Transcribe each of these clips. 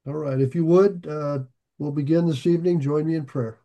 All right, if you would, we'll begin this evening. Join me in prayer.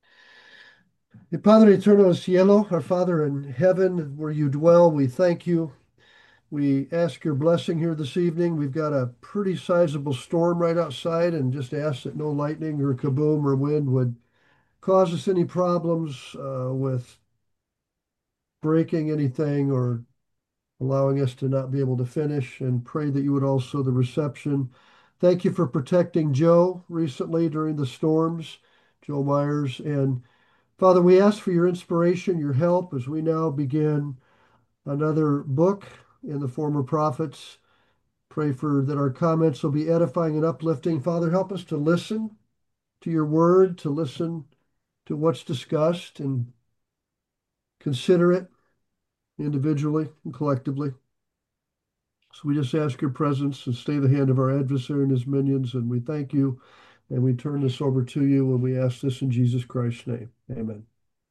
Y Padre eterno en el cielo, our Father in heaven, where you dwell, we thank you. We ask your blessing here this evening. We've got a pretty sizable storm right outside, and just ask that no lightning or kaboom or wind would cause us any problems with breaking anything or allowing us to not be able to finish, and pray that you would also the reception. Thank you for protecting Joe recently during the storms, Joe Myers. And Father, we ask for your inspiration, your help as we now begin another book in the former prophets. Pray for that our comments will be edifying and uplifting. Father, help us to listen to your word, to listen to what's discussed and consider it individually and collectively. So we just ask your presence and stay the hand of our adversary and his minions, and we thank you, and we turn this over to you, and we ask this in Jesus Christ's name. Amen.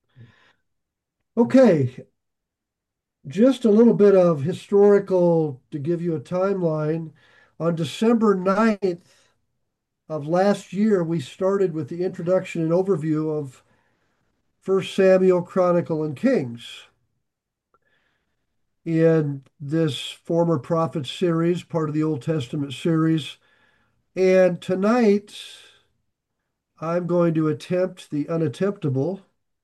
Okay, just a little bit of historical to give you a timeline. On December 9th of last year, we started with the introduction and overview of First Samuel, Chronicle, and Kings. In this former prophets series, part of the Old Testament series. And tonight, I'm going to attempt the unattemptable.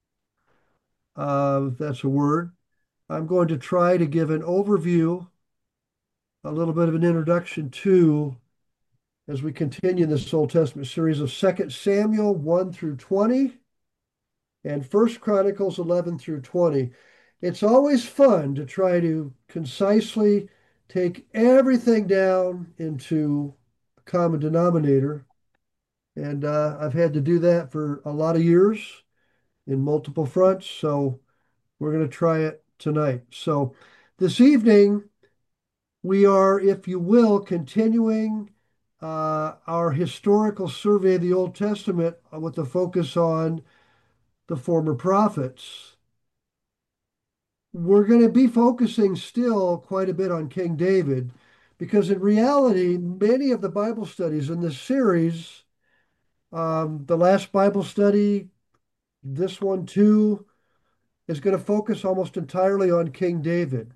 If that's a word. I'm going to try to give an overview, a little bit of an introduction to, as we continue this Old Testament series of Second Samuel 1 through 20 and First Chronicles 11 through 20. It's always fun to try to concisely take everything down into a common denominator. And I've had to do that for a lot of years in multiple fronts. So we're going to try it tonight. So this evening, we are, if you will, continuing our historical survey of the Old Testament with a focus on the former prophets. We're going to be focusing still quite a bit on King David because, in reality, many of the Bible studies in this series, the last Bible study, this one too, is going to focus almost entirely on King David.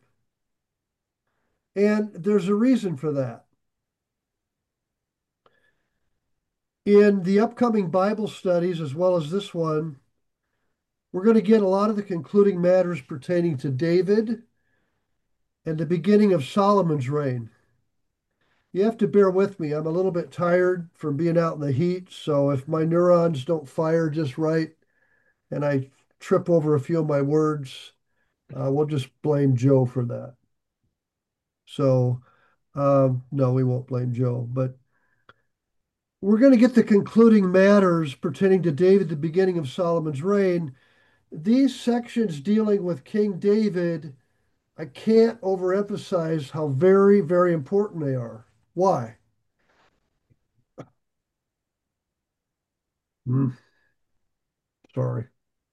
And there's a reason for that. In the upcoming Bible studies, as well as this one, we're going to get a lot of the concluding matters pertaining to David and the beginning of Solomon's reign. You have to bear with me. I'm a little bit tired from being out in the heat, so if my neurons don't fire just right and I trip over a few of my words, we'll just blame Joe for that. So, no, we won't blame Joe, but we're going to get the concluding matters pertaining to David, the beginning of Solomon's reign. These sections dealing with King David, I can't overemphasize how very, very important they are. Why? Hmm, sorry.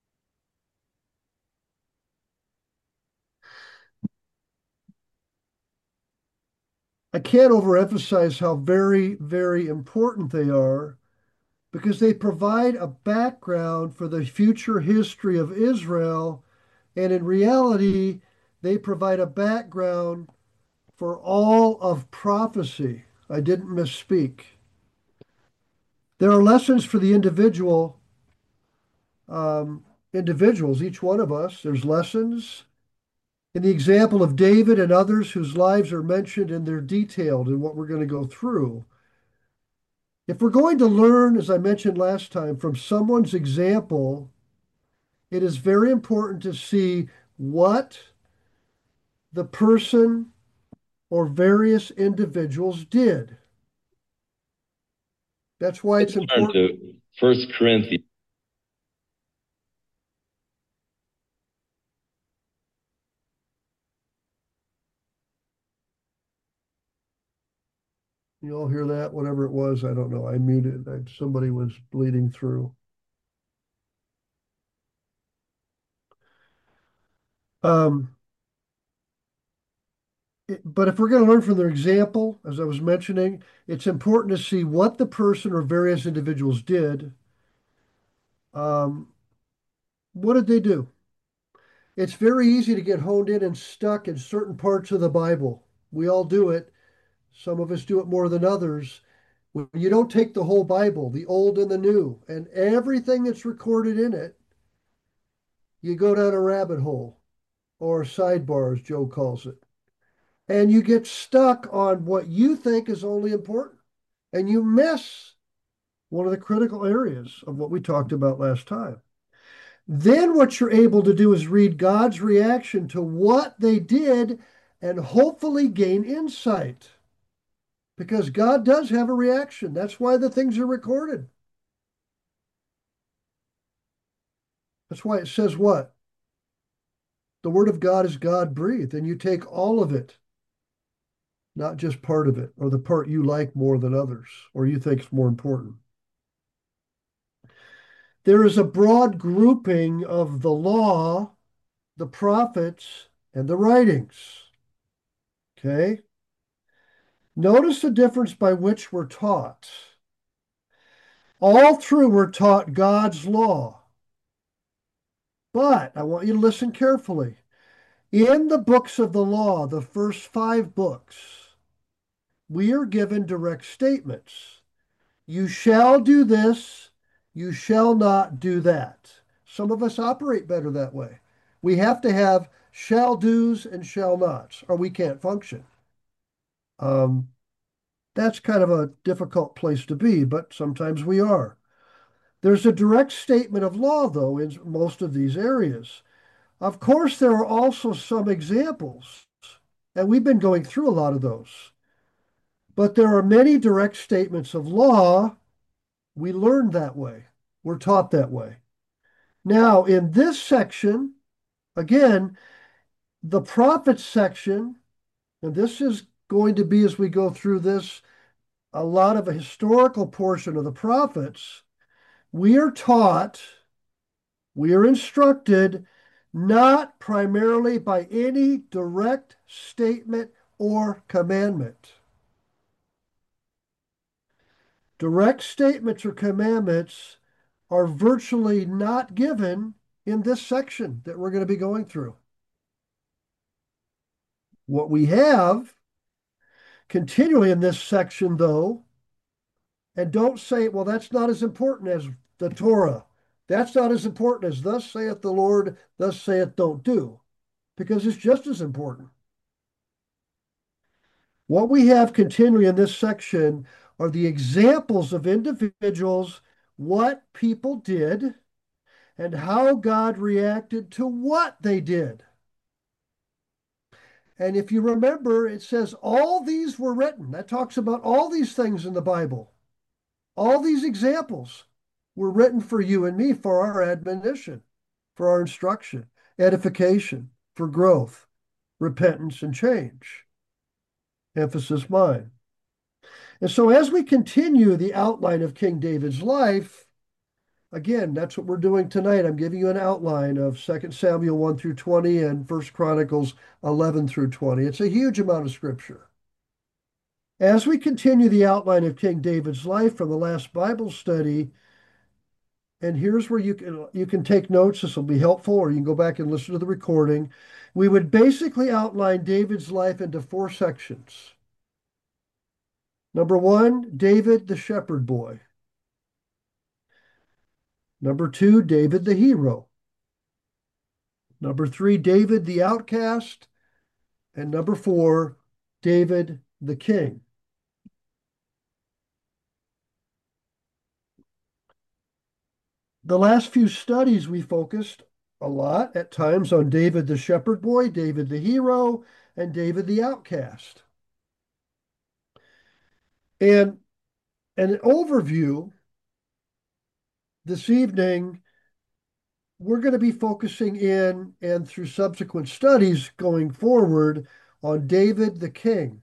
I can't overemphasize how very, very important they are because they provide a background for the future history of Israel. And in reality, they provide a background for all of prophecy. I didn't misspeak. There are lessons for the um, individuals, each one of us. There's lessons in the example of David and others whose lives are mentioned and they're detailed in what we're going to go through. If we're going to learn, as I mentioned last time, from someone's example, it is very important to see what the person or various individuals did. That's why it's Let's turn important. to First Corinthians. You all hear that? Whatever it was, I don't know. I muted. Somebody was bleeding through. Um, But if we're going to learn from their example, as I was mentioning, it's important to see what the person or various individuals did. Um, what did they do? It's very easy to get honed in and stuck in certain parts of the Bible. We all do it. Some of us do it more than others. When you don't take the whole Bible, the Old and the New, and everything that's recorded in it, you go down a rabbit hole or a sidebar, as Joe calls it. And you get stuck on what you think is only important. And you miss one of the critical areas of what we talked about last time. Then what you're able to do is read God's reaction to what they did and hopefully gain insight. Because God does have a reaction. That's why the things are recorded. That's why it says what? The word of God is God breathed, and you take all of it, not just part of it, or the part you like more than others, or you think is more important. There is a broad grouping of the law, the prophets, and the writings. Okay? Notice the difference by which we're taught. All through, we're taught God's law. But I want you to listen carefully. In the books of the law, the first 5 books, we are given direct statements. You shall do this, you shall not do that. Some of us operate better that way. We have to have shall do's and shall nots, or we can't function. Um, that's kind of a difficult place to be, but sometimes we are. There's a direct statement of law, though, in most of these areas. Of course, there are also some examples, and we've been going through a lot of those. But there are many direct statements of law. We learn that way. We're taught that way. Now, in this section, again, the prophets section, and this is going to be, as we go through this, a lot of a historical portion of the prophets. We are taught, we are instructed not primarily by any direct statement or commandment. Direct statements or commandments are virtually not given in this section that we're going to be going through. What we have continually in this section, though, and don't say, well, that's not as important as the Torah. That's not as important as thus saith the Lord, thus saith don't do, because it's just as important. What we have continually in this section are the examples of individuals, what people did, and how God reacted to what they did. And if you remember, it says all these were written. That talks about all these things in the Bible. All these examples were written for you and me for our admonition, for our instruction, edification, for growth, repentance, and change. Emphasis mine. And so as we continue the outline of King David's life, again, that's what we're doing tonight. I'm giving you an outline of 2 Samuel 1 through 20 and 1 Chronicles 11 through 20. It's a huge amount of scripture. As we continue the outline of King David's life from the last Bible study, and here's where you can take notes. This will be helpful, or you can go back and listen to the recording. We would basically outline David's life into 4 sections. Number 1, David the shepherd boy. Number 2, David the hero. Number 3, David the outcast. And number 4, David the king. The last few studies we focused a lot at times on David the shepherd boy, David the hero, and David the outcast. And an overview this evening, we're going to be focusing in and through subsequent studies going forward on David the king.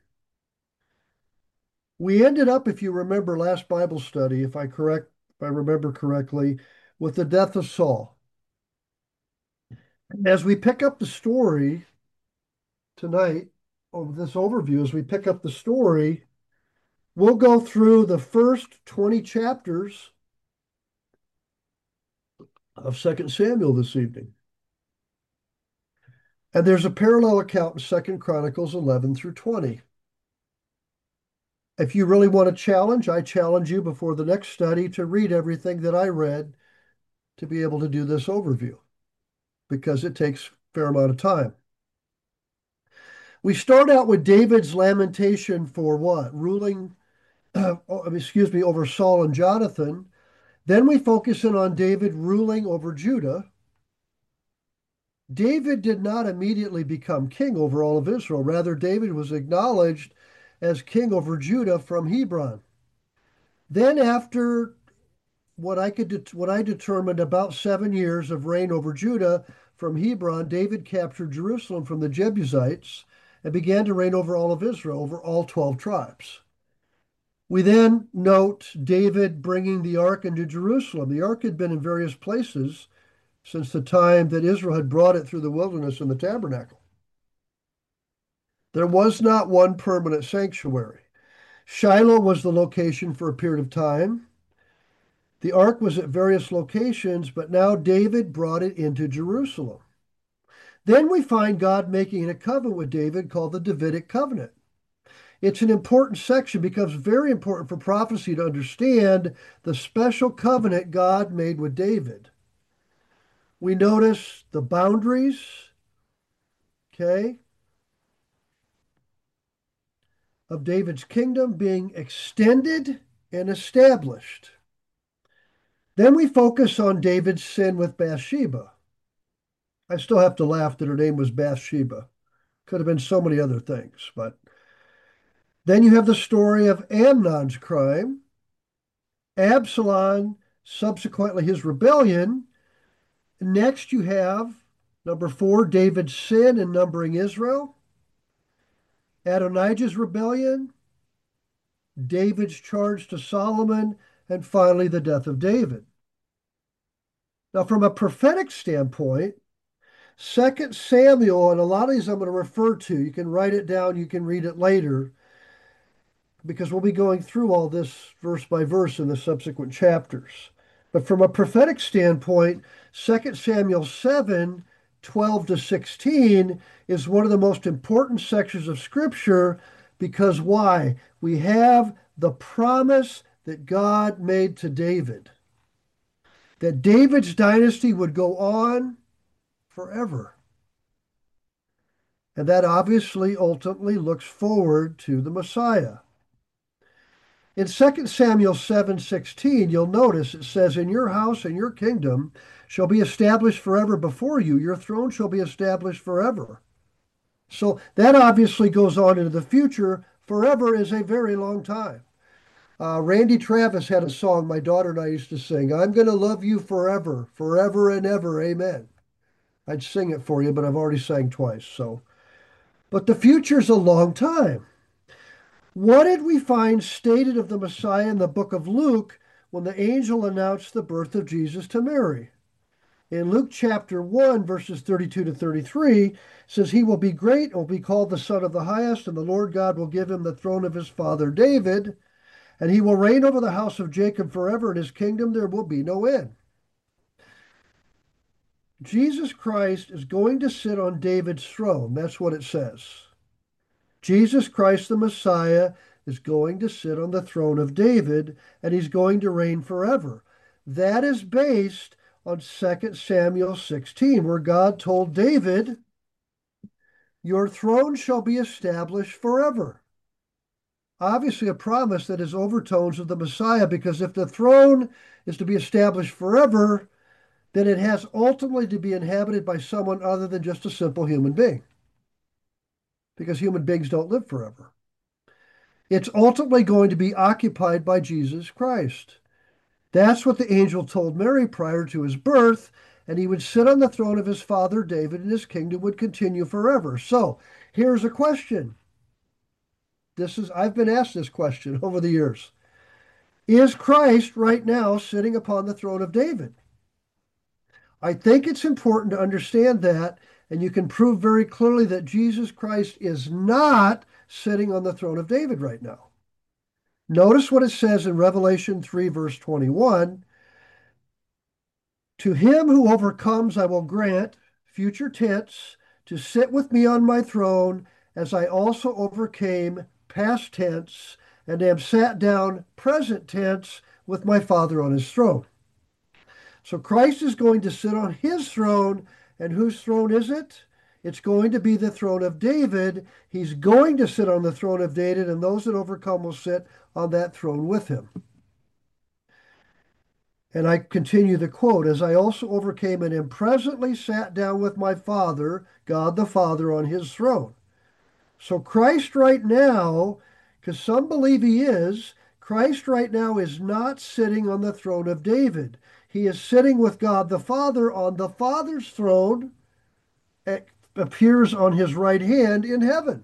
We ended up, if you remember last Bible study, if I remember correctly, with the death of Saul. As we pick up the story tonight, of this overview as we pick up the story. We'll go through the first 20 chapters of Second Samuel this evening. And there's a parallel account in Second Chronicles 11 through 20. If you really want a challenge, I challenge you before the next study to read everything that I read to be able to do this overview because it takes a fair amount of time. We start out with David's lamentation for what? Ruling, over Saul and Jonathan. Then we focus in on David ruling over Judah. David did not immediately become king over all of Israel. Rather, David was acknowledged as king over Judah from Hebron. Then, after what I determined about 7 years of reign over Judah from Hebron, David captured Jerusalem from the Jebusites and began to reign over all of Israel, over all 12 tribes. We then note David bringing the ark into Jerusalem. The ark had been in various places since the time that Israel had brought it through the wilderness in the tabernacle. There was not one permanent sanctuary. Shiloh was the location for a period of time. The ark was at various locations, but now David brought it into Jerusalem. Then we find God making a covenant with David called the Davidic covenant. It's an important section because it's very important for prophecy to understand the special covenant God made with David. We notice the boundaries, okay, of David's kingdom being extended and established. Then we focus on David's sin with Bathsheba. I still have to laugh that her name was Bathsheba. Could have been so many other things, but then you have the story of Amnon's crime, Absalom, subsequently his rebellion. Next, you have number 4, David's sin in numbering Israel, Adonijah's rebellion, David's charge to Solomon, and finally the death of David. Now, from a prophetic standpoint, 2 Samuel, and a lot of these I'm going to refer to, you can write it down, you can read it later, because we'll be going through all this verse by verse in the subsequent chapters. But from a prophetic standpoint, 2 Samuel 7, 12 to 16 is one of the most important sections of Scripture because why? We have the promise that God made to David, that David's dynasty would go on forever. And that obviously ultimately looks forward to the Messiah. In 2 Samuel 7:16, you'll notice it says, "In your house and your kingdom shall be established forever before you. Your throne shall be established forever." So that obviously goes on into the future. Forever is a very long time. Randy Travis had a song my daughter and I used to sing. "I'm going to love you forever, forever and ever. Amen." I'd sing it for you, but I've already sang twice. But the future's a long time. What did we find stated of the Messiah in the book of Luke when the angel announced the birth of Jesus to Mary? In Luke chapter 1, verses 32 to 33, says, "He will be great and will be called the Son of the Highest, and the Lord God will give him the throne of his father David, and he will reign over the house of Jacob forever, and his kingdom there will be no end." Jesus Christ is going to sit on David's throne. That's what it says. Jesus Christ, the Messiah, is going to sit on the throne of David, and he's going to reign forever. That is based on 2 Samuel 16, where God told David, "Your throne shall be established forever." Obviously, a promise that has overtones of the Messiah, because if the throne is to be established forever, then it has ultimately to be inhabited by someone other than just a simple human being, because human beings don't live forever. It's ultimately going to be occupied by Jesus Christ. That's what the angel told Mary prior to his birth, and he would sit on the throne of his father David, and his kingdom would continue forever. So here's a question. I've been asked this question over the years. Is Christ right now sitting upon the throne of David? I think it's important to understand that And you can prove very clearly that Jesus Christ is not sitting on the throne of David right now. Notice what it says in Revelation 3, verse 21. To him who overcomes, I will grant, future tense, to sit with me on my throne, as I also overcame, past tense, and am sat down, present tense, with my Father on his throne. So Christ is going to sit on his throne, and whose throne is it? It's going to be the throne of David. He's going to sit on the throne of David, and those that overcome will sit on that throne with him. And I continue the quote, as I also overcame and am presently sat down with my Father, God the Father, on his throne. So Christ right now, because some believe he is, Christ right now is not sitting on the throne of David. He is sitting with God the Father on the Father's throne, it appears on his right hand in heaven.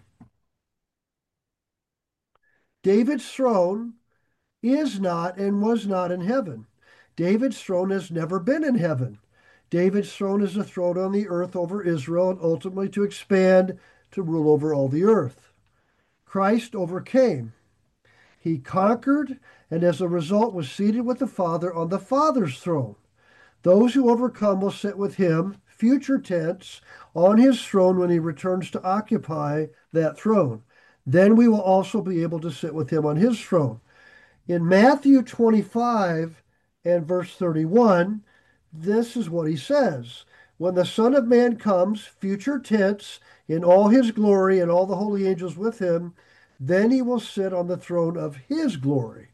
David's throne is not and was not in heaven. David's throne has never been in heaven. David's throne is a throne on the earth over Israel and ultimately to expand to rule over all the earth. Christ overcame. He conquered and as a result was seated with the Father on the Father's throne. Those who overcome will sit with him, future tense, on his throne when he returns to occupy that throne. Then we will also be able to sit with him on his throne. In Matthew 25 and verse 31, this is what he says. When the Son of Man comes, future tense, in all his glory and all the holy angels with him, then he will sit on the throne of his glory.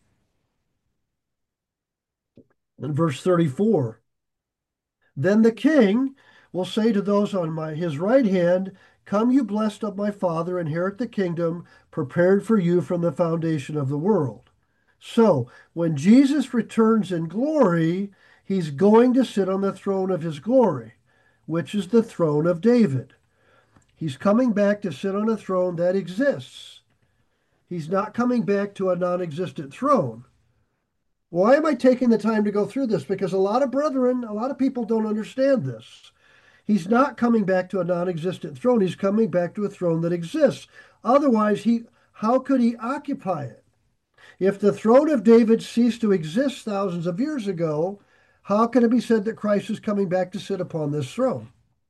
In verse 34, then the king will say to those on his right hand, come, you blessed of my Father, inherit the kingdom prepared for you from the foundation of the world. So, when Jesus returns in glory, he's going to sit on the throne of his glory, which is the throne of David. He's coming back to sit on a throne that exists. He's not coming back to a non existent throne. Why am I taking the time to go through this? Because a lot of people don't understand this. He's not coming back to a non existent throne. He's coming back to a throne that exists. Otherwise, how could he occupy it? If the throne of David ceased to exist thousands of years ago, how can it be said that Christ is coming back to sit upon this throne?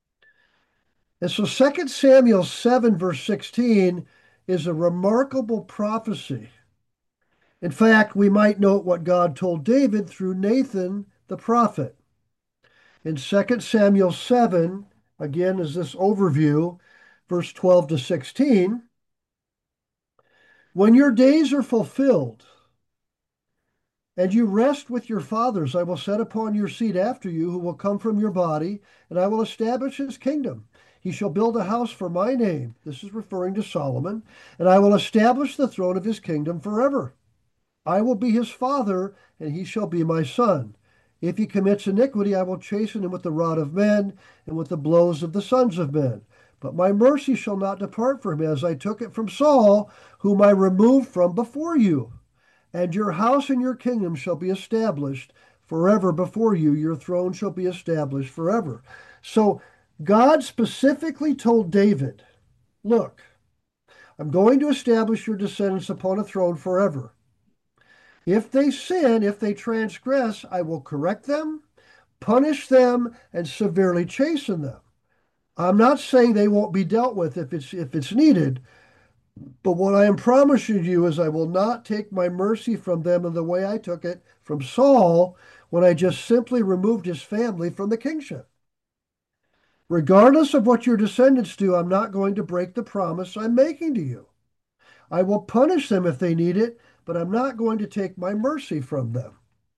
And so 2 Samuel 7, verse 16, is a remarkable prophecy. In fact, we might note what God told David through Nathan the prophet. In 2 Samuel 7, again, is this overview, verse 12 to 16. When your days are fulfilled, and you rest with your fathers, I will set upon your seed after you, who will come from your body, and I will establish his kingdom. He shall build a house for my name. This is referring to Solomon. And I will establish the throne of his kingdom forever. I will be his father, and he shall be my son. If he commits iniquity, I will chasten him with the rod of men and with the blows of the sons of men. But my mercy shall not depart from him, as I took it from Saul, whom I removed from before you. And your house and your kingdom shall be established forever before you. Your throne shall be established forever. So God specifically told David, look, I'm going to establish your descendants upon a throne forever. If they sin, if they transgress, I will correct them, punish them, and severely chasten them. I'm not saying they won't be dealt with if it's needed, but what I am promising you is I will not take my mercy from them in the way I took it from Saul when I just simply removed his family from the kingship. Regardless of what your descendants do, I'm not going to break the promise I'm making to you. I will punish them if they need it, but I'm not going to take my mercy from them.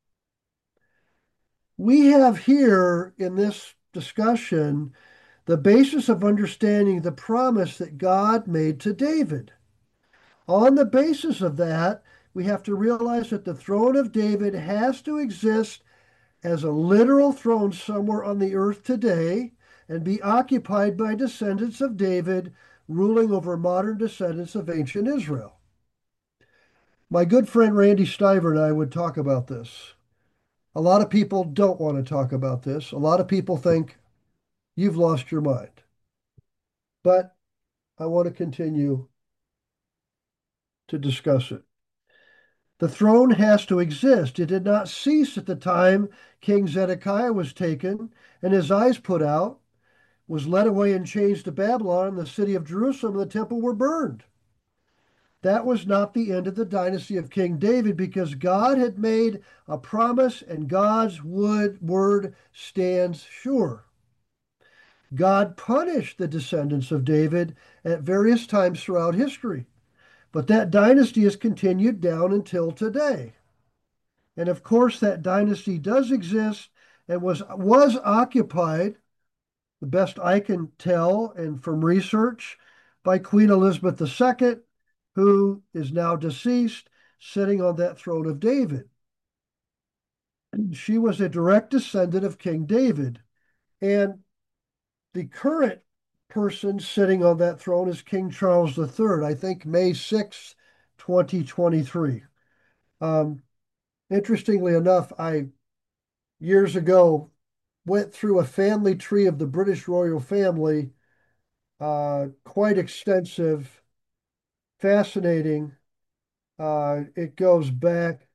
We have here in this discussion the basis of understanding the promise that God made to David. On the basis of that, we have to realize that the throne of David has to exist as a literal throne somewhere on the earth today and be occupied by descendants of David ruling over modern descendants of ancient Israel. My good friend Randy Stiver and I would talk about this. A lot of people don't want to talk about this. A lot of people think you've lost your mind. but I want to continue to discuss it. The throne has to exist. It did not cease at the time King Zedekiah was taken and his eyes put out, was led away in chains to Babylon, and the city of Jerusalem and the temple were burned. That was not the end of the dynasty of King David because God had made a promise and God's word stands sure. God punished the descendants of David at various times throughout history, but that dynasty has continued down until today. And of course, that dynasty does exist and was occupied, the best I can tell, and from research, by Queen Elizabeth II, who is now deceased, sitting on that throne of David. She was a direct descendant of King David. And the current person sitting on that throne is King Charles III, I think May 6th, 2023. Um, Interestingly enough, I years ago went through a family tree of the British royal family, quite extensive, fascinating. It goes back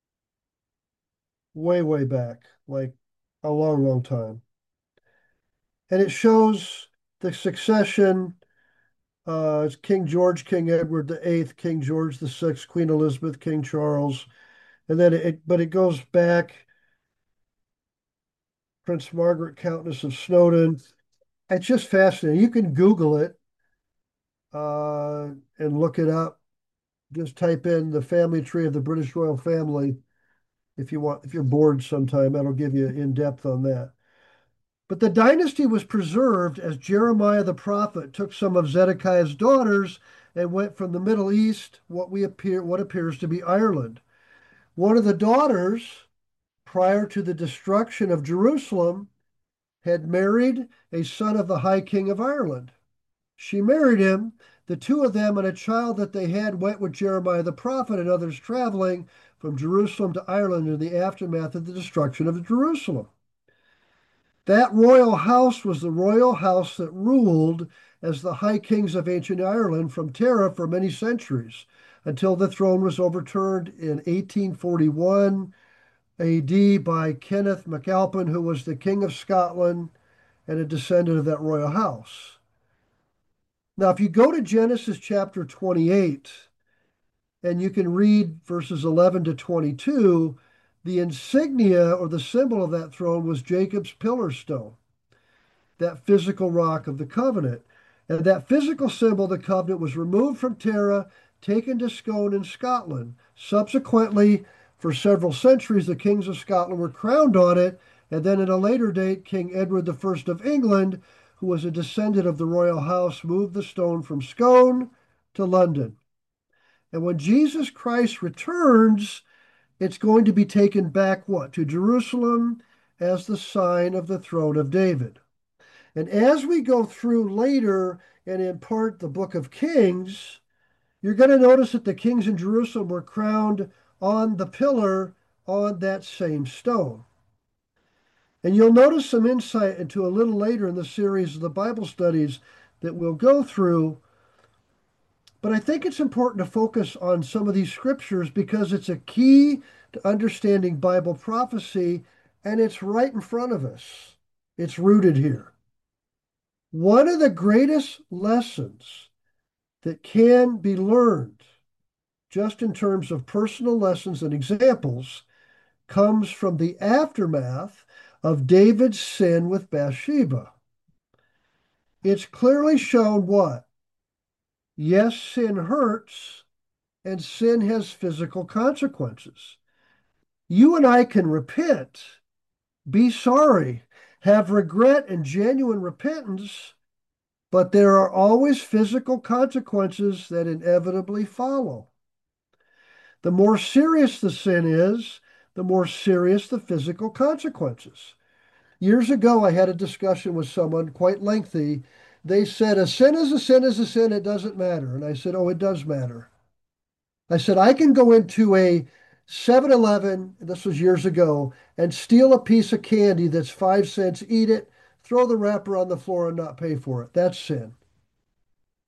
way, way back, like a long, long time. And it shows the succession. It's King George, King Edward VIII, King George VI, Queen Elizabeth, King Charles, and then but it goes back Prince Margaret, Countess of Snowdon. It's just fascinating. You can Google it and look it up. Just type in the family tree of the British royal family if you want. If you're bored sometime, that'll give you in depth on that. But the dynasty was preserved as Jeremiah the prophet took some of Zedekiah's daughters and went from the Middle East, what appears to be Ireland. One of the daughters, prior to the destruction of Jerusalem, had married a son of the High King of Ireland. She married him. The two of them and a child that they had went with Jeremiah the prophet and others traveling from Jerusalem to Ireland in the aftermath of the destruction of Jerusalem. That royal house was the royal house that ruled as the high kings of ancient Ireland from Tara for many centuries until the throne was overturned in 1841 AD by Kenneth MacAlpin, who was the King of Scotland and a descendant of that royal house. Now, if you go to Genesis chapter 28, and you can read verses 11 to 22, the insignia or the symbol of that throne was Jacob's pillar stone, that physical rock of the covenant. And that physical symbol of the covenant was removed from Tara, taken to Scone in Scotland. Subsequently, for several centuries, the kings of Scotland were crowned on it. And then at a later date, King Edward I of England, who was a descendant of the royal house, moved the stone from Scone to London. And when Jesus Christ returns, it's going to be taken back what? To Jerusalem as the sign of the throne of David. And as we go through later and in part the book of Kings, you're going to notice that the kings in Jerusalem were crowned on the pillar on that same stone. And you'll notice some insight into a little later in the series of the Bible studies that we'll go through. But I think it's important to focus on some of these scriptures because it's a key to understanding Bible prophecy, and it's right in front of us. It's rooted here. One of the greatest lessons that can be learned, just in terms of personal lessons and examples, comes from the aftermath of David's sin with Bathsheba. It's clearly shown what? Yes, sin hurts, and sin has physical consequences. You and I can repent, be sorry, have regret and genuine repentance, but there are always physical consequences that inevitably follow. The more serious the sin is, the more serious the physical consequences. Years ago, I had a discussion with someone, quite lengthy. They said, a sin is a sin is a sin, it doesn't matter. And I said, oh, it does matter. I said, I can go into a 7-Eleven, this was years ago, and steal a piece of candy that's 5 cents, eat it, throw the wrapper on the floor and not pay for it. That's sin.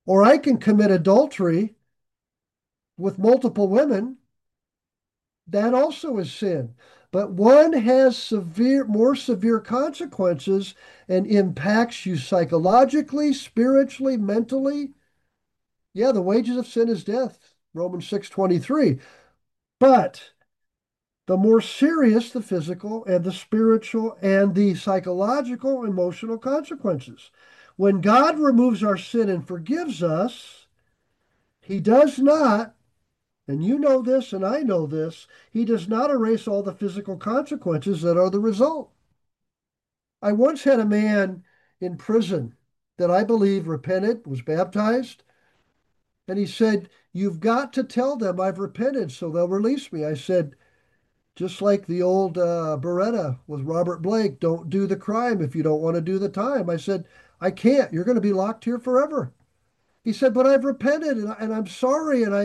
Or I can commit adultery with multiple women. That also is sin. But one has more severe consequences and impacts you psychologically, spiritually, mentally. Yeah, the wages of sin is death, Romans 6:23. But the more serious the physical and the spiritual and the psychological, emotional consequences. When God removes our sin and forgives us, he does not, and you know this and I know this, he does not erase all the physical consequences that are the result. I once had a man in prison that I believe repented, was baptized, and he said, "You've got to tell them I've repented so they'll release me." I said, just like the old Beretta with Robert Blake, don't do the crime if you don't want to do the time. I said, I can't. You're going to be locked here forever. He said, but I've repented and I'm sorry. And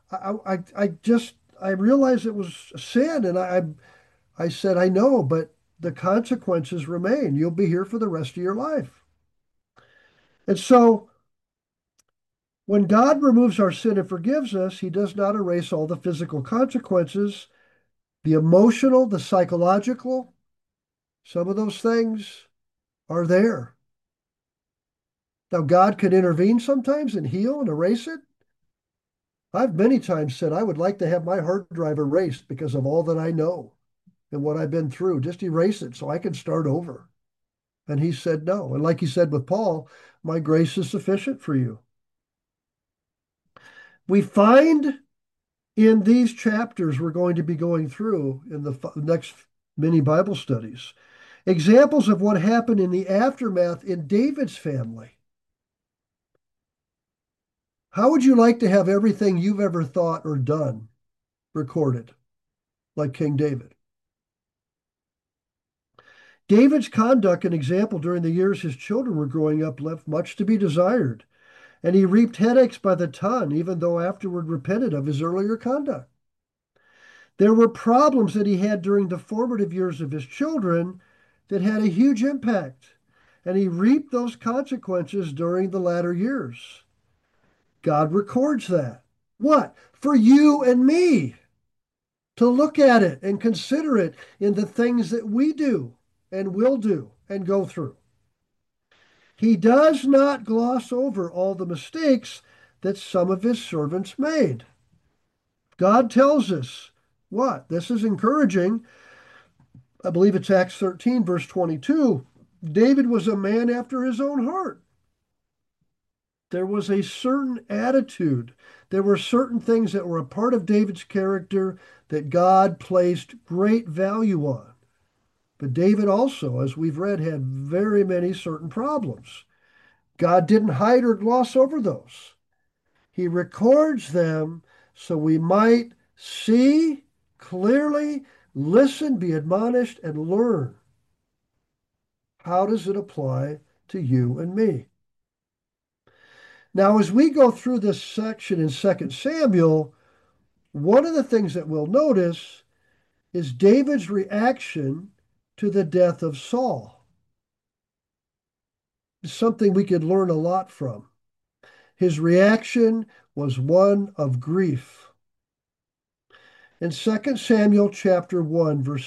I realized it was sin. And I said, I know, but the consequences remain. You'll be here for the rest of your life. And so when God removes our sin and forgives us, he does not erase all the physical consequences, the emotional, the psychological. Some of those things are there. Now, God could intervene sometimes and heal and erase it. I've many times said I would like to have my hard drive erased because of all that I know and what I've been through. Just erase it so I can start over. And he said no. And like he said with Paul, my grace is sufficient for you. We find in these chapters we're going to be going through in the next mini Bible studies examples of what happened in the aftermath in David's family. How would you like to have everything you've ever thought or done recorded, like King David? David's conduct and example during the years his children were growing up left much to be desired, and he reaped headaches by the ton, even though afterward repented of his earlier conduct. There were problems that he had during the formative years of his children that had a huge impact, and he reaped those consequences during the latter years. God records that. What? For you and me to look at it and consider it in the things that we do and will do and go through. He does not gloss over all the mistakes that some of his servants made. God tells us what? This is encouraging. I believe it's Acts 13, verse 22. David was a man after his own heart. There was a certain attitude. There were certain things that were a part of David's character that God placed great value on. But David also, as we've read, had very many certain problems. God didn't hide or gloss over those. He records them so we might see clearly, listen, be admonished, and learn. How does it apply to you and me? Now, as we go through this section in 2 Samuel, one of the things that we'll notice is David's reaction to the death of Saul. It's something we could learn a lot from. His reaction was one of grief. In 2 Samuel chapter 1, verse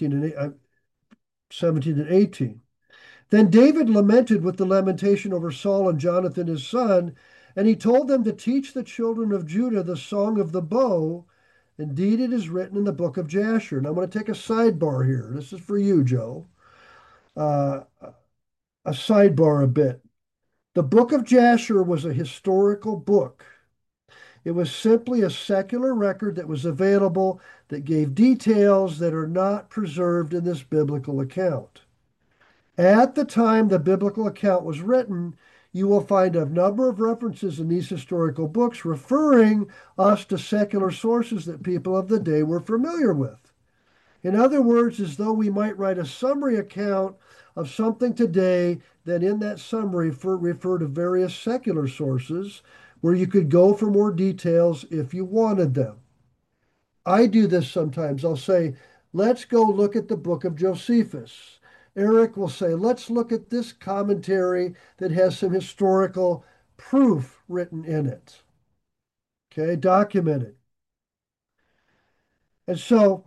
17 and 18, then David lamented with the lamentation over Saul and Jonathan his son, and he told them to teach the children of Judah the song of the bow. Indeed, it is written in the book of Jasher. And I'm going to take a sidebar here. This is for you, Joe. Uh, a sidebar a bit. The book of Jasher was a historical book. It was simply a secular record that was available that gave details that are not preserved in this biblical account. At the time the biblical account was written, you will find a number of references in these historical books referring us to secular sources that people of the day were familiar with. In other words, as though we might write a summary account of something today, then in that summary refer to various secular sources where you could go for more details if you wanted them. I do this sometimes. I'll say, let's go look at the book of Josephus. Eric will say, let's look at this commentary that has some historical proof written in it. Okay, documented. And so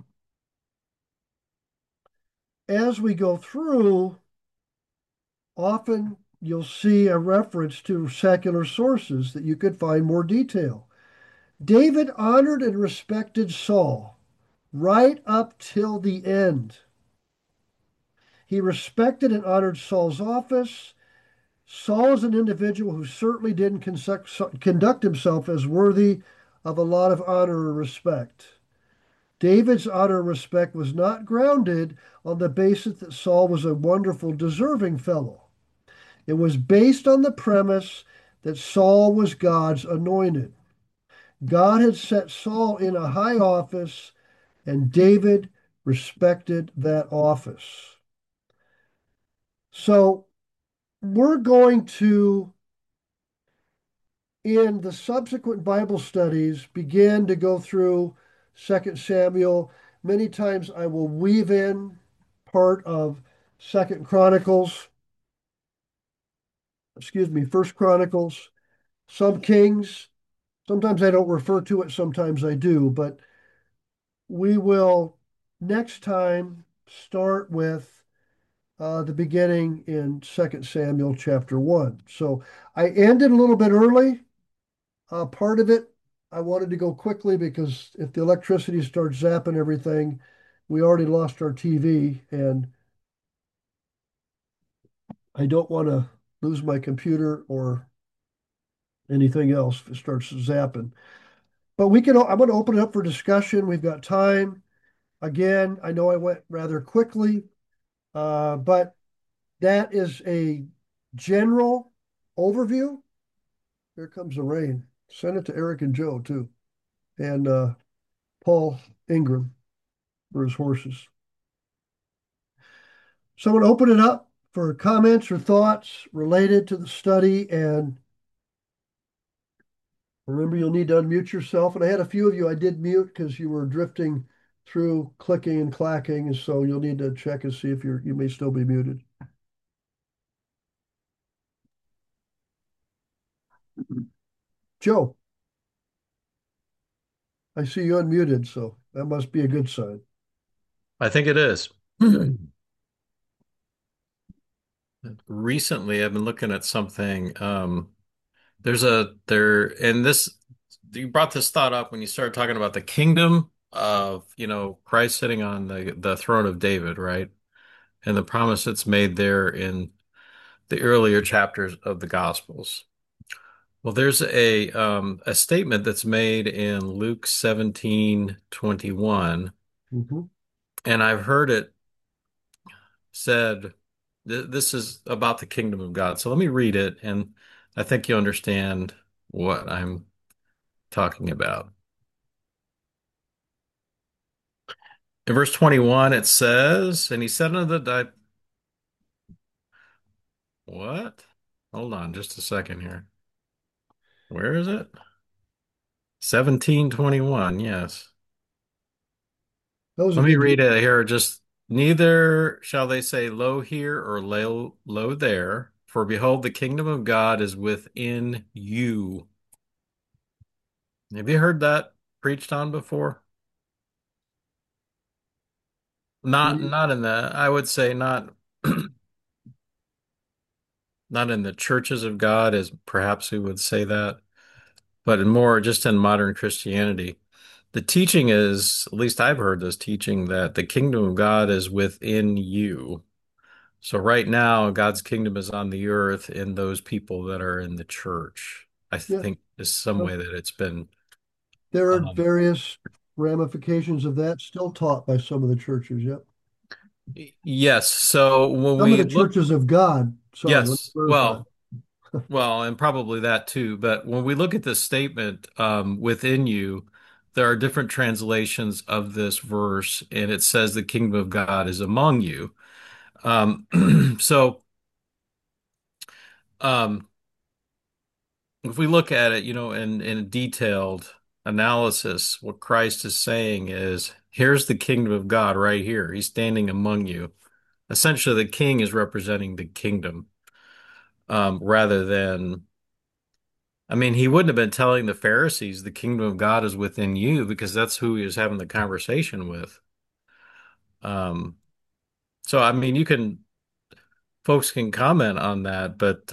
as we go through, often you'll see a reference to secular sources that you could find more detail. David honored and respected Saul right up till the end. He respected and honored Saul's office. Saul is an individual who certainly didn't conduct himself as worthy of a lot of honor or respect. David's honor and respect was not grounded on the basis that Saul was a wonderful, deserving fellow. It was based on the premise that Saul was God's anointed. God had set Saul in a high office, and David respected that office. So we're going to, in the subsequent Bible studies, begin to go through 2 Samuel. Many times I will weave in part of Second Chronicles, excuse me, First Chronicles, some Kings. Sometimes I don't refer to it, sometimes I do, but we will next time start with the beginning in 2 Samuel chapter 1. So I ended a little bit early. Part of it, I wanted to go quickly because if the electricity starts zapping everything, we already lost our TV, and I don't want to lose my computer or anything else if it starts zapping. But I'm going to open it up for discussion. We've got time. Again, I know I went rather quickly, but that is a general overview. Here comes the rain. Send it to Eric and Joe too, and Paul Ingram for his horses. So I'm going to open it up for comments or thoughts related to the study. And remember, you'll need to unmute yourself. And I had a few of you I did mute because you were drifting through clicking and clacking. And so you'll need to check and see if you may still be muted. Joe, I see you unmuted, so that must be a good sign. I think it is. Recently, I've been looking at something. And this, you brought this thought up when you started talking about the kingdom of, Christ sitting on the throne of David, right? And the promise that's made there in the earlier chapters of the Gospels. Well, there's a statement that's made in Luke 17:21, Mhm. and I've heard it said this is about the kingdom of God. So let me read it, and I think you understand what I'm talking about. In verse 21, it says, and he said unto what? Hold on just a second here. Where is it? 17:21, yes. That was a Let me good. read it here. Just neither shall they say, Lo here or lo there, for behold, the kingdom of God is within you. Have you heard that preached on before? Not in the, I would say not not in the churches of God as perhaps we would say that, but more just in modern Christianity. The teaching is, at least I've heard this teaching, that the kingdom of God is within you. So right now, God's kingdom is on the earth in those people that are in the church. I Yeah. think is some way that it's been. There are Um, various ramifications of that still taught by some of the churches. Yep. yes. So when Some of we the look, churches of God. Sorry, let me yes. clarify. Well, and probably that too. But when we look at this statement, within you, there are different translations of this verse, and it says the kingdom of God is among you. Um, so, um, if we look at it, in a detailed analysis, what Christ is saying is, here's the kingdom of God right here. He's standing among you. Essentially, the king is representing the kingdom, rather than I mean, he wouldn't have been telling the Pharisees the kingdom of God is within you because that's who he was having the conversation with. Um, so I mean, folks can comment on that, but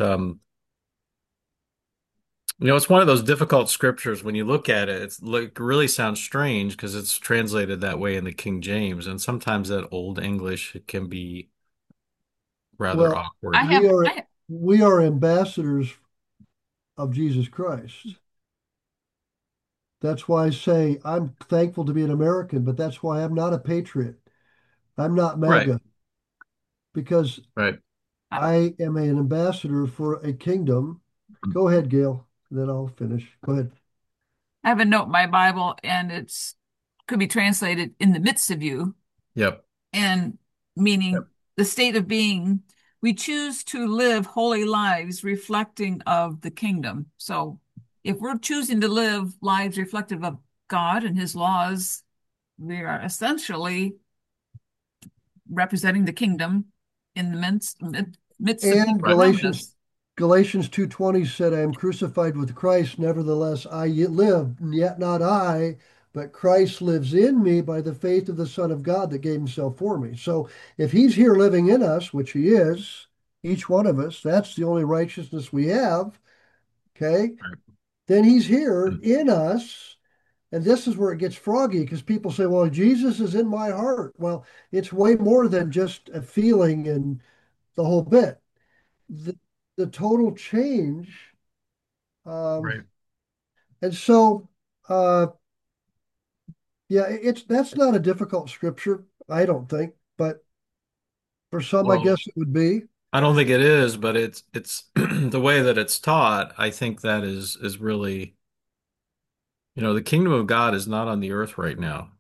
it's one of those difficult scriptures when you look at it. It's like really sounds strange because it's translated that way in the King James, and sometimes that Old English it can be rather Well, I awkward. have, we are I, we are ambassadors of Jesus Christ. That's why I say I'm thankful to be an American, but that's why I'm not a patriot. I'm not Right, MAGA because right. I I am an ambassador for a kingdom. Go ahead, Gail, then I'll finish. Go ahead. have a note in my Bible, and it's could be translated in the midst of you, Yep, and yep, meaning the state of being. We choose to live holy lives reflecting of the kingdom. So if we're choosing to live lives reflective of God and his laws, we are essentially representing the kingdom in the midst of And people right, around Galatians us. Galatians 2:20 said, I am crucified with Christ, nevertheless I yet live, yet not I, but Christ lives in me by the faith of the Son of God that gave himself for me. So if he's here living in us, which he is, each one of us, that's the only righteousness we have, okay? right. Then he's here in us. And this is where it gets froggy because people say, well, Jesus is in my heart. Well, it's way more than just a feeling and the whole bit. The, the total change. Um, Right. and so, uh, yeah, it's that's not a difficult scripture, I don't think, but for some, I Well, guess it would be. I don't think it is, but it's the way that it's taught. I think that is really, the kingdom of God is not on the earth right now.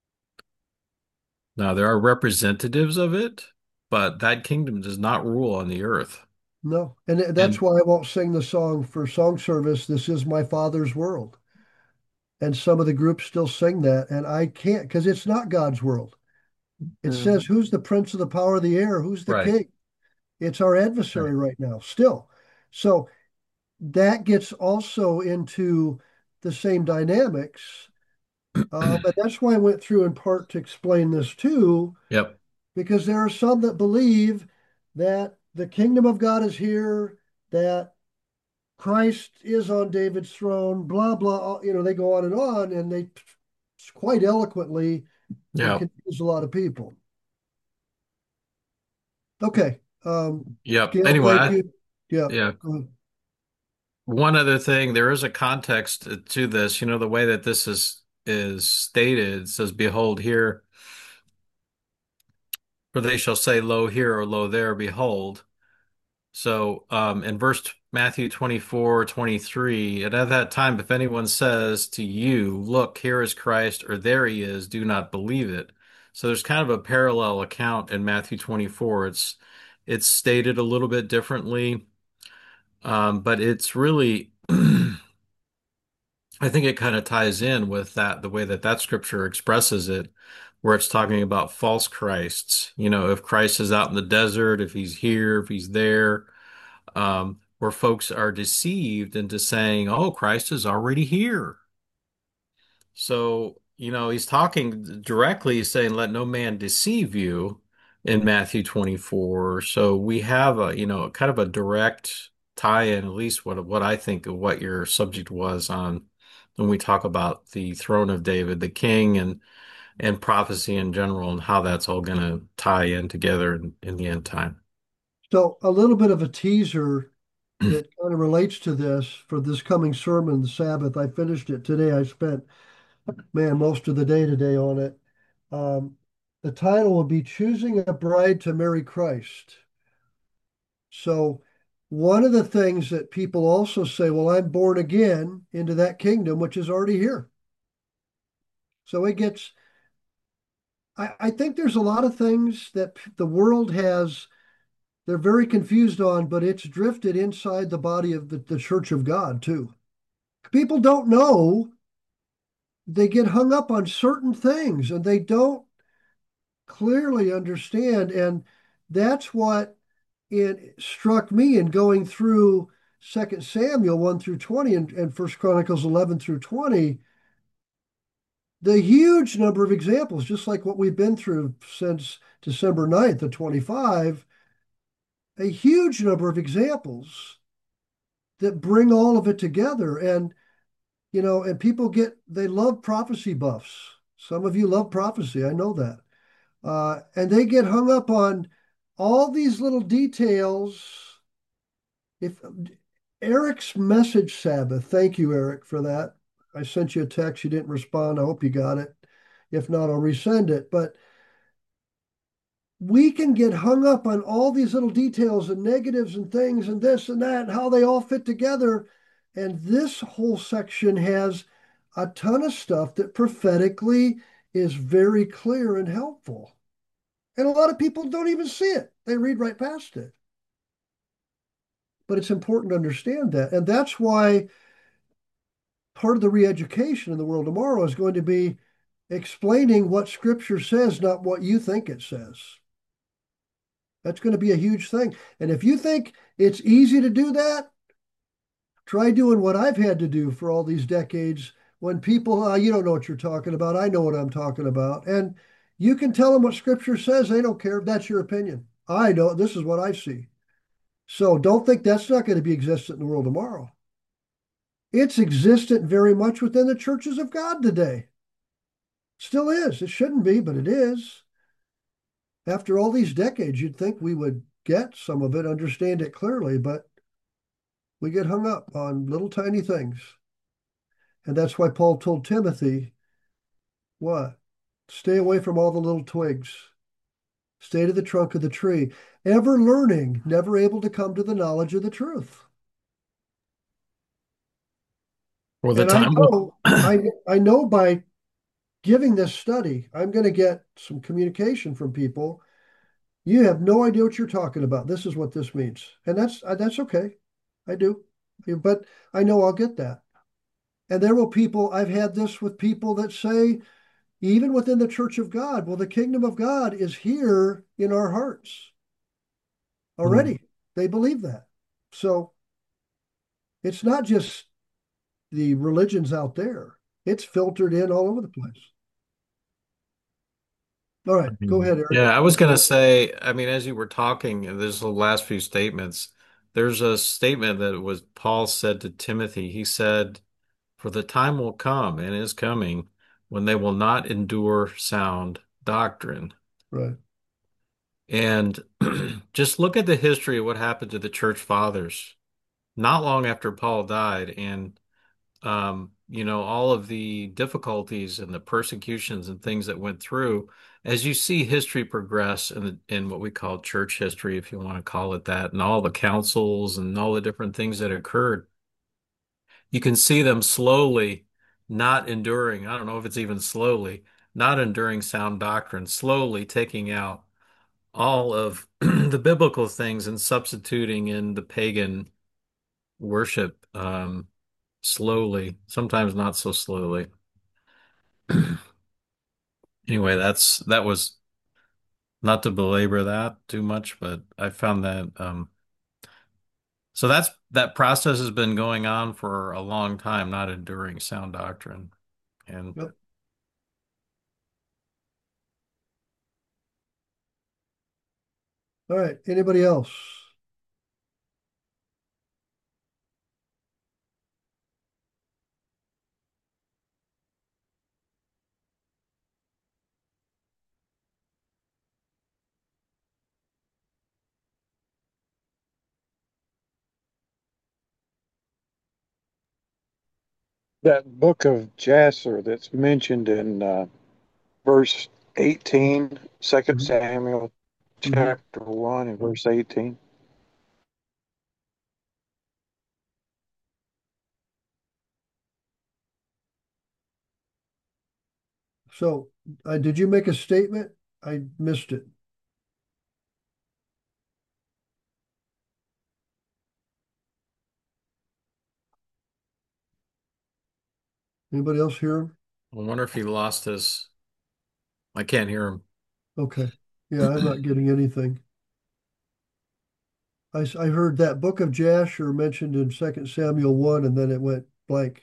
Now, there are representatives of it, but that kingdom does not rule on the earth. No. And that's And why I won't sing the song for song service, This Is My Father's World. And some of the groups still sing that. And I can't because it's not God's world. It says, who's the prince of the power of the air? Who's the right, king? It's our right. adversary right now, still. So that gets also into the same dynamics. But that's why I went through in part to explain this too, Yep. because there are some that believe that the kingdom of God is here, that Christ is on David's throne, blah, blah. They go on, and they quite eloquently would Yep. confuse a lot of people. Okay. Yep. Gail, Anyway, thank you. Yeah. yeah. Go ahead. One other thing, there is a context to this. The way that this is stated, it says, "Behold here, for they shall say, Lo here or Lo there, behold." So, in verse Matthew 24:23, and at that time, if anyone says to you, Look, here is Christ, or there he is, do not believe it. So there's kind of a parallel account in Matthew 24. It's stated a little bit differently, but it's really, I think it kind of ties in with that, the way that that scripture expresses it, where it's talking about false Christs. If Christ is out in the desert, if he's here, if he's there, where folks are deceived into saying, "Oh, Christ is already here." So, he's talking directly, he's saying, "Let no man deceive you" in Matthew 24. So we have kind of a direct tie-in, at least what I think of what your subject was on when we talk about the throne of David, the king, and prophecy in general, and how that's all going to tie in together in the end time. So, a little bit of a teaser that kind of relates to this for this coming sermon, the Sabbath. I finished it today. I spent, man, most of the day today on it. Um, the title will be Choosing a Bride to Marry Christ. So, one of the things that people also say, well, I'm born again into that kingdom, which is already here. So it gets, I think there's a lot of things that the world has, they're very confused on, but it's drifted inside the body of the Church of God too. People don't know, they get hung up on certain things and they don't clearly understand. And that's what it struck me in going through. Second Samuel 1 through 20 and First Chronicles 11 through 20, the huge number of examples, just like what we've been through since December 9th of 25, a huge number of examples that bring all of it together. And, and people they love prophecy buffs. Some of you love prophecy. I know that. And they get hung up on all these little details. If Eric's message Sabbath, thank you, Eric, for that. I sent you a text. You didn't respond. I hope you got it. If not, I'll resend it. But we can get hung up on all these little details and negatives and things and this and that and how they all fit together. And this whole section has a ton of stuff that prophetically is very clear and helpful. And a lot of people don't even see it, they read right past it. But it's important to understand that. And that's why part of the re education in the world tomorrow is going to be explaining what Scripture says, not what you think it says. That's going to be a huge thing. And if you think it's easy to do that, try doing what I've had to do for all these decades when people, you don't know what you're talking about. I know what I'm talking about. And you can tell them what Scripture says. They don't care. That's your opinion. I know this is what I see. So don't think that's not going to be existent in the world tomorrow. It's existent very much within the churches of God today. Still is. It shouldn't be, but it is. After all these decades, you'd think we would get some of it, understand it clearly, but we get hung up on little tiny things. And that's why Paul told Timothy, what? Stay away from all the little twigs. Stay to the trunk of the tree. Ever learning, never able to come to the knowledge of the truth. Well, the And I time will. know, I know by giving this study, I'm going to get some communication from people. You have no idea what you're talking about. This is what this means. And that's okay. I do. But I know I'll get that. And there will people, I've had this with people that say, even within the church of God, well, the kingdom of God is here in our hearts Hmm. already. They believe that. So it's not just the religions out there, it's filtered in all over the place. All right, go ahead, Eric. Yeah, I was going to say, I mean, as you were talking, there's the last few statements. There's a statement that was Paul said to Timothy. He said, "For the time will come and is coming when they will not endure sound doctrine." Right. And just look at the history of what happened to the church fathers not long after Paul died, and all of the difficulties and the persecutions and things that went through. As you see history progress in what we call church history, if you want to call it that, and all the councils and all the different things that occurred, you can see them slowly not enduring. I don't know if it's even slowly, not enduring sound doctrine, slowly taking out all of the biblical things and substituting in the pagan worship, slowly, sometimes not so slowly. Anyway, that was not to belabor that too much, but I found that so that process has been going on for a long time, not enduring sound doctrine. And Yep. All right. Anybody else? That book of Jasher that's mentioned in verse 18, Second Mhm. Samuel Mhm. chapter 1 and verse 18. So, did you make a statement? I missed it. Anybody else hear him? I wonder if he lost his, I can't hear him. Okay. Yeah, I'm not getting anything. I heard that book of Jasher mentioned in 2 Samuel 1, and then it went blank.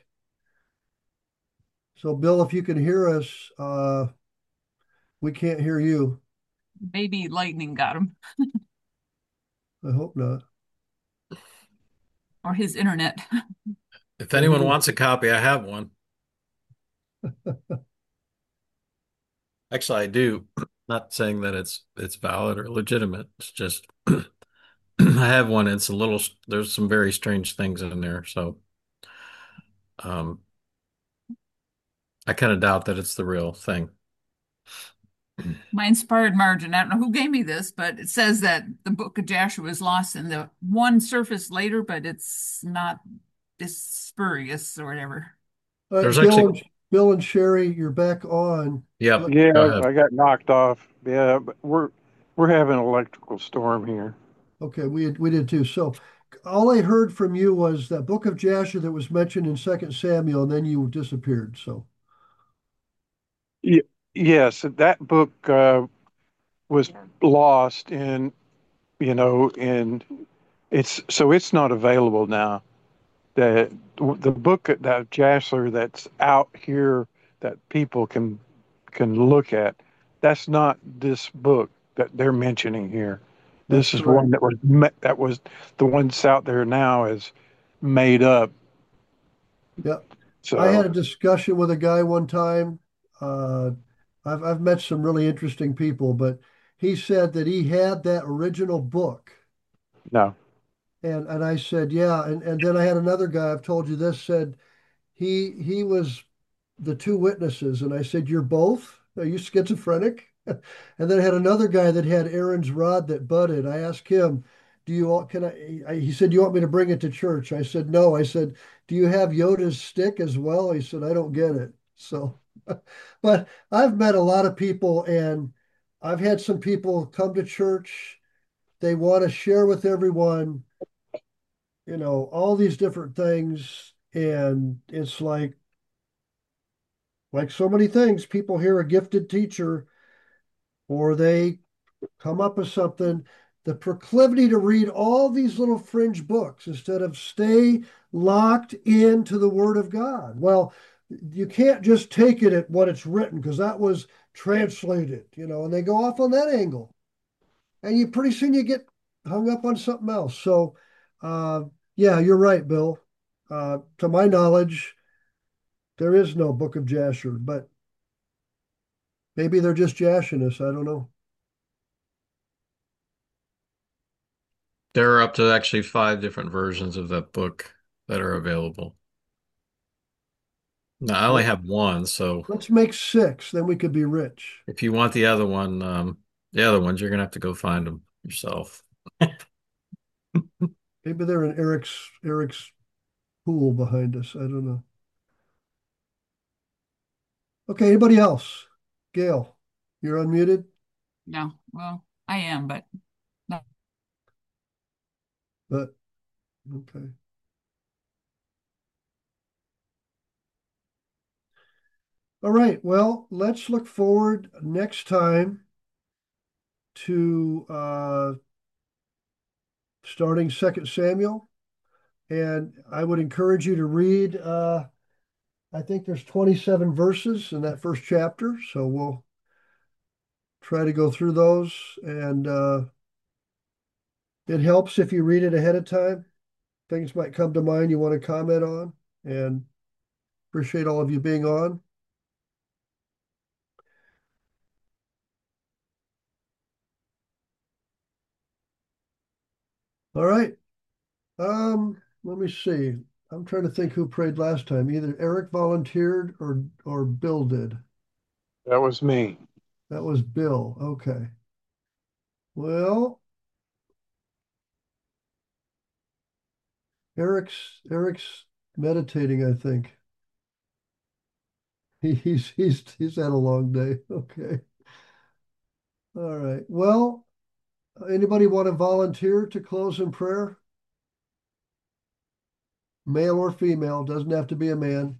So, Bill, if you can hear us, we can't hear you. Maybe lightning got him I hope not. or his internet. If Yeah, he anyone did. wants a copy, I have one. Actually, I do. Not saying that it's valid or legitimate. It's just I have one. It's a little, there's some very strange things in there. So um, I kind of doubt that it's the real thing. My inspired margin. I don't know who gave me this, but it says that the book of Joshua was lost in the one surface later, but it's not this spurious or whatever. All right, There's actually, Bill and Sherry, you're back on. yeah, Let- Yeah, go ahead. I got knocked off. Yeah, but we're having an electrical storm here. Okay, we did too. So, all I heard from you was that book of Jasher that was mentioned in 2 Samuel, and then you disappeared. So, Ye- Yes, that book was lost in, and it's not available now. The book that Jasler that's out here that people can look at, that's not this book that they're mentioning here. that's This is one correct. that was the one that's out there now is made up. Yeah. I had So a discussion with a guy one time. Uh, I've met some really interesting people, but he said that he had that original book. no, And I said, yeah. And then I had another guy, I've told you this, said he was the two witnesses. And I said, you're both? Are you schizophrenic? And then I had another guy that had Aaron's rod that budded. I asked him, do you all, can he said, you want me to bring it to church? I said, no. I said, do you have Yoda's stick as well? He said, I don't get it. So, but I've met a lot of people and I've had some people come to church. They want to share with everyone, all these different things. And it's like so many things, people hear a gifted teacher or they come up with something, the proclivity to read all these little fringe books instead of stay locked into the Word of God. Well, you can't just take it at what it's written because that was translated, and they go off on that angle. And you pretty soon you get hung up on something else. So, uh, yeah, you're right, Bill. To my knowledge, there is no Book of Jasher, but maybe they're just jashing us. I don't know. There are up to actually five different versions of that book that are available. Now, I only Well, have one, so let's make six, then we could be rich. if you want the other one, the other ones, you're gonna have to go find them yourself. Maybe they're in Eric's pool behind us. I don't know. Okay, anybody else? Gail, you're unmuted, No, well, I am, but no. but okay. All right. Well, let's look forward next time to starting Second Samuel. And I would encourage you to read, I think there's 27 verses in that first chapter. So we'll try to go through those. And it helps if you read it ahead of time. Things might come to mind you want to comment on. And appreciate all of you being on. All right. Let me see. I'm trying to think who prayed last time. Either Eric volunteered or Bill did. that was me. That was Bill. Okay. Well, Eric's meditating, I think. He's had a long day. Okay. All right. Well, anybody want to volunteer to close in prayer? Male or female, doesn't have to be a man.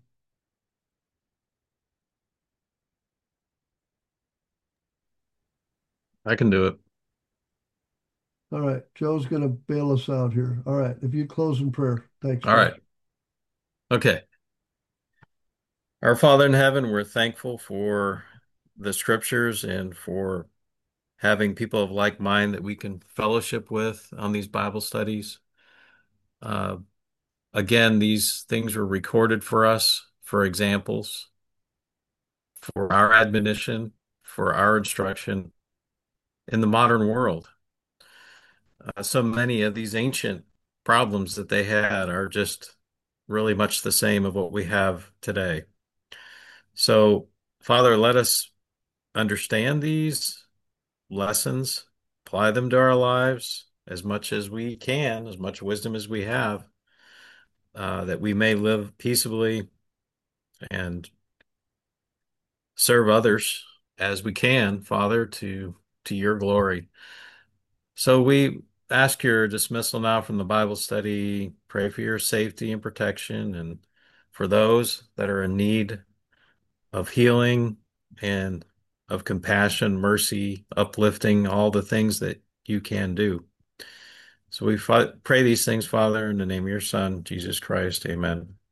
I can do it. All right, Joe's going to bail us out here. All right, if you close in prayer. Thanks, All Joe. right. Okay. Our Father in heaven, we're thankful for the scriptures and for having people of like mind that we can fellowship with on these Bible studies. Uh, Again, these things were recorded for us for examples, for our admonition, for our instruction in the modern world. So many of these ancient problems that they had are just really much the same of what we have today. So, Father, let us understand these lessons, apply them to our lives as much as we can, as much wisdom as we have, that we may live peaceably and serve others as we can, Father, to your glory. So we ask your dismissal now from the Bible study, pray for your safety and protection, and for those that are in need of healing and of compassion, mercy, uplifting, all the things that you can do. So we pray these things, Father, in the name of your Son, Jesus Christ. Amen.